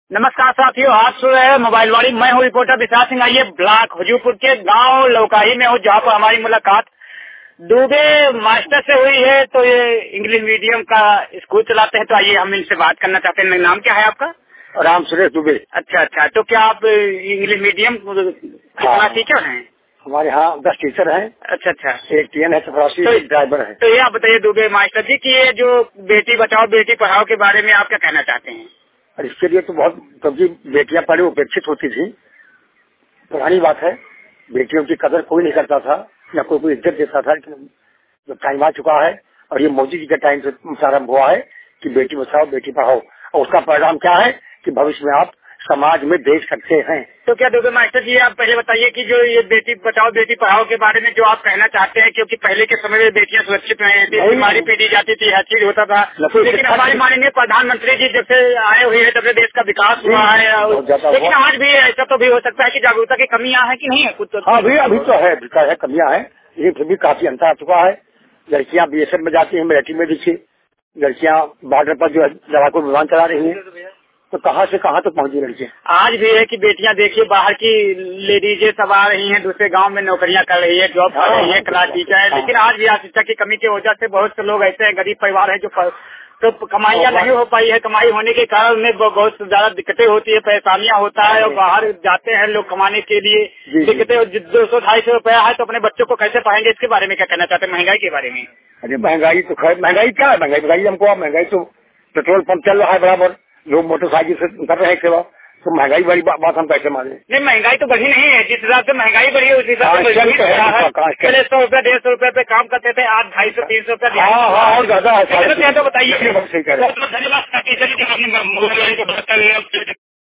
नमस्कार साथियों, आप सुन रहे हैं मोबाइल वाली। मैं हूँ रिपोर्टर विशाल सिंह। आइए ब्लॉक हजूरपुर के गांव लौकाही में हूँ, जहाँ पर हमारी मुलाकात दुबे मास्टर से हुई है। तो ये इंग्लिश मीडियम का स्कूल चलाते हैं। तो आइए हम इनसे बात करना चाहते हैं। नाम क्या है आपका? राम सुरेश दुबे। अच्छा, तो क्या आप इंग्लिश मीडियम कितना टीचर हैं? हमारे यहाँ 10 टीचर हैं। अच्छा, एक टीएन है, चपरासी, तो एक ड्राइवर है। तो ये आप बताइए दुबे मास्टर जी की ये जो बेटी बचाओ बेटी पढ़ाओ के बारे में आप क्या कहना चाहते हैं? और इसके लिए तो बहुत, क्योंकि बेटियां पढ़े उपेक्षित होती थी। पुरानी बात है, बेटियों की कदर कोई नहीं करता था, या कोई इज्जत देता था। लेकिन जो टाइम आ चुका है और ये मोदी जी के टाइम से प्रारंभ हुआ है कि बेटी बचाओ बेटी पढ़ाओ, और उसका परिणाम क्या है कि भविष्य में आप समाज में देख सकते हैं। तो क्या दुबे मास्टर जी आप पहले बताइए कि जो ये बेटी बचाओ बेटी पढ़ाओ के बारे में जो आप कहना चाहते हैं, क्योंकि पहले के समय में बेटियां सुरक्षित नहीं थी, बीमारी पीड़ी जाती थी, हर चीज होता था। लेकिन हमारे माननीय प्रधानमंत्री जी जब से आए हुए हैं तब से देश का विकास हुआ है। लेकिन आज भी ऐसा तो भी हो सकता है कि जागरूकता की कमियां हैं कि नहीं है कुछ? हाँ, अभी तो है, कमियां हैं, लेकिन फिर भी काफी अंतर आ चुका है। लड़कियां बीएसएफ में जाती हैं, मिलिट्री में दिखी। लड़कियां बॉर्डर पर जो है लड़ाकू विमान चला रही हैं, तो कहाँ से कहाँ तक पहुंची लड़कियां। आज भी है कि बेटियां देखिए बाहर की लेडीजें सब आ रही हैं, दूसरे गांव में नौकरियां कर रही है, जॉब कर रही है, क्लास टीचर है। लेकिन आज भी शिक्षा की कमी की वजह से बहुत से लोग ऐसे हैं, गरीब परिवार है, जो तो कमाइयां नहीं हो पाई है। कमाई होने के कारण उन्हें बहुत ज्यादा दिक्कतें होती है, परेशानियां होता है, और बाहर जाते हैं लोग कमाने के लिए। दिक्कतें 200-250 रुपया है तो अपने बच्चों को कैसे पढ़ाएंगे? इसके बारे में क्या कहना चाहते हैं, महंगाई के बारे में? अरे महंगाई तो खैर, महंगाई क्या है, महंगाई हमको, महंगाई तो पेट्रोल पंप चल रहा है बराबर, लोग मोटरसाइकिल से कर रहे हैं सेवा, तो महंगाई वाली बात हम कैसे माने? नहीं, महंगाई तो बढ़ी नहीं है। जिस हिसाब से महंगाई बढ़ी है उस हिसाब से पहले 100 रुपया 150 रुपये पे काम करते थे, आज 250-300 रुपया। हाँ, और ज्यादा है। तो बताइए। धन्यवाद।